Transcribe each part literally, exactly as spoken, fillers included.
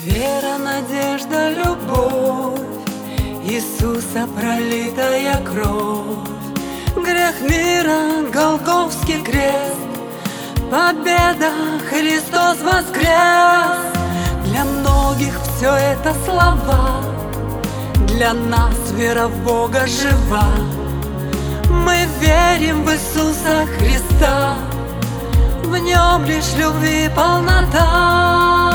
Вера, надежда, любовь, Иисуса пролитая кровь, грех мира, Голгофский крест, победа, Христос воскрес. Для многих все это слова, для нас вера в Бога жива. Мы верим в Иисуса Христа, в Нем лишь любви полнота.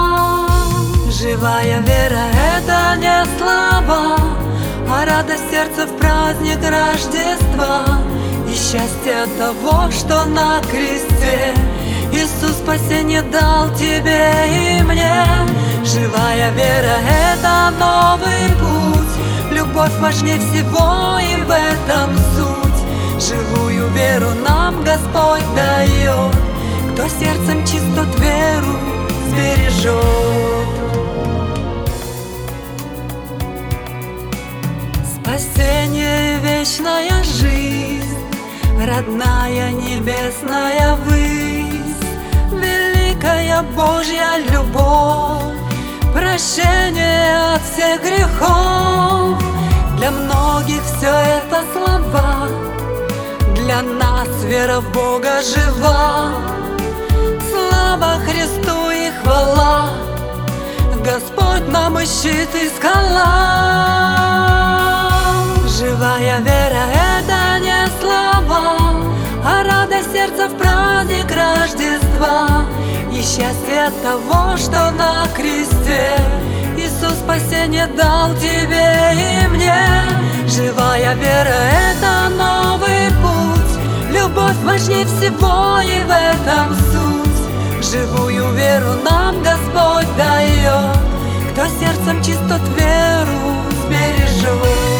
Живая вера — это не слова, а радость сердца в праздник Рождества и счастье от того, что на кресте Иисус спасение дал тебе и мне. Живая вера — это новый путь, любовь важнее всего, и в этом суть. Живую веру нам Господь дает, кто сердцем чист, тот веру сбережет. Спасение — вечная жизнь, родная небесная высь, великая Божья любовь, прощение от всех грехов. Для многих все это слова, для нас вера в Бога жива. Слава Христу и хвала, Господь нам и щит и скала. Живая вера — это не слова, а радость сердца в праздник Рождества и счастье от того, что на кресте Иисус спасение дал тебе и мне. Живая вера — это новый путь, любовь важнее всего, и в этом суть. Живую веру нам Господь дает, кто сердцем чист, тот веру сбережет.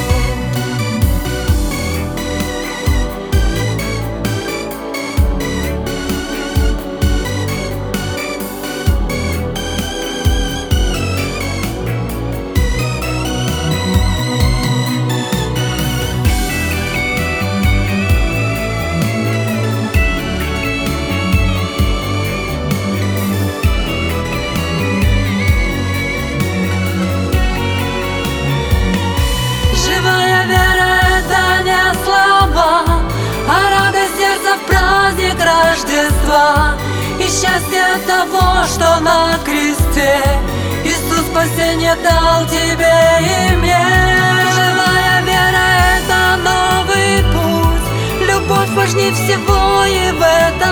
Рождества и счастье от того, что на кресте Иисус спасение дал тебе и мне. Живая вера — это новый путь, любовь важнее всего, и в этом